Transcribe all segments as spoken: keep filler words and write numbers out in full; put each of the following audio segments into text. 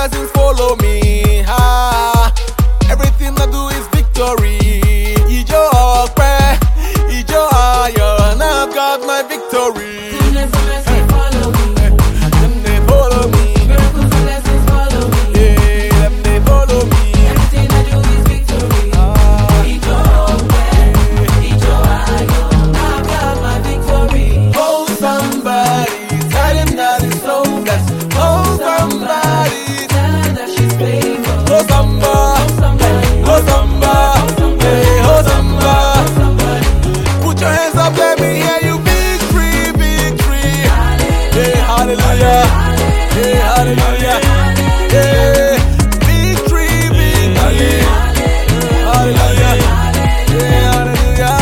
blessings follow me. Ah, everything I do is victory. Ijo ọpẹ́, Ijo ayọ̀, now I've got my victory. Goodness and mercy follow me. Them they follow me. Miracles and blessings follow me. Yeah, them they follow me. Everything I do is victory. Ah, Ijo ọpẹ́, Ijo ayọ̀, now I've got my victory. hold somebody, tell him that it's so blessed. Hold somebody, Tell her that she's faithful. hold somebody, Somebody, hold somebody, hey, hold somebody. somebody. Put your hands up, let me hear you. Victory, victory. Hey, hallelujah. Hey, hallelujah. Hey, victory, victory. Hallelujah. Hey, hallelujah.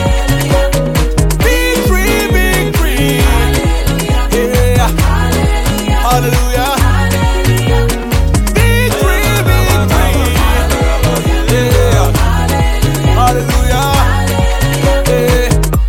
Victory, victory. Hey, hallelujah. Victory, victory. Yeah, hallelujah. Hey.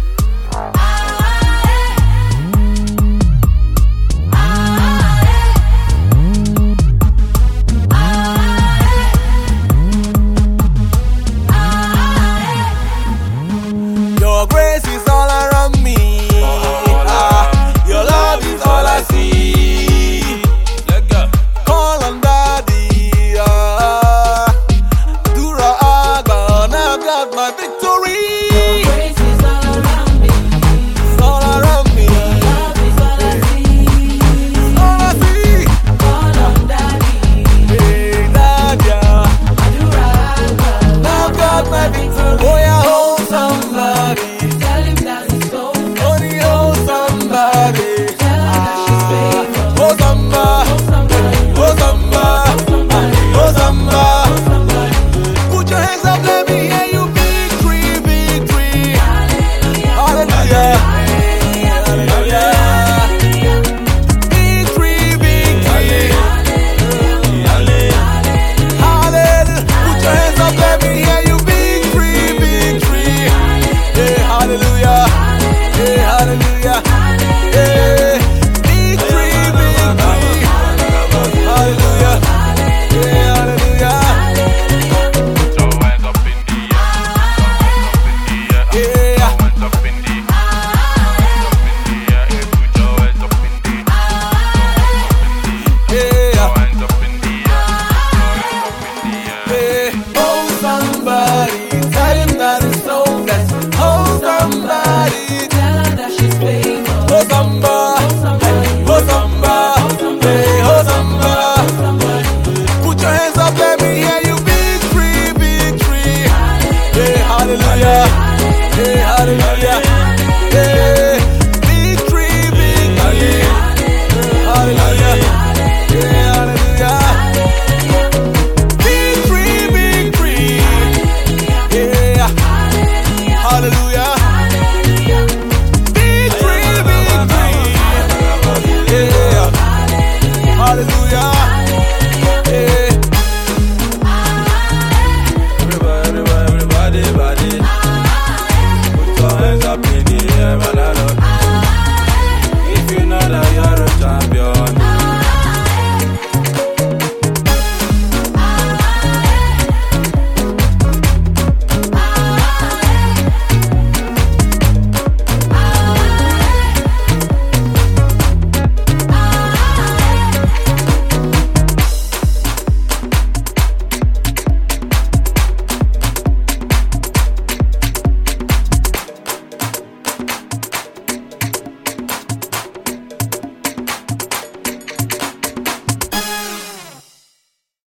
Your grace is all around me. Ah, your love is all I see. Call on Daddy. Ah, Dura Agba, now I've got my victory. Grace is all around me. It's all around me. Love is all I see. All I see. Call on Daddy. Hey, Daddy. Adura Agba. Now I've got my victory. Oh, yeah, hold somebody. Tell him that he's so blessed. Only hold somebody. Tell her that she's faithful. Hold somebody. Somebody, Hold somebody. somebody, Hold somebody. somebody. Put your hands up, let me hear you. Victory, victory. Hallelujah. Hallelujah. Victory, victory. Hallelujah. Put your hands up, let me hear you. Victory, victory. Yeah, hallelujah. Yeah, hallelujah. Yeah. Victory, victory. Hallelujah. Yeah, hallelujah. Put your hands up in the air. Yeah. Hands up in the air. Put your hands up in the air. Yeah. Hands up in the air. Hands up in the air. Hey, hold somebody, tell him that it's so blessed. Hold somebody, Tell her that she's faithful. hold somebody, hold somebody, hey, hold somebody. Somebody, Put your hands up, let me hear you. Victory, victory. Hey, hallelujah.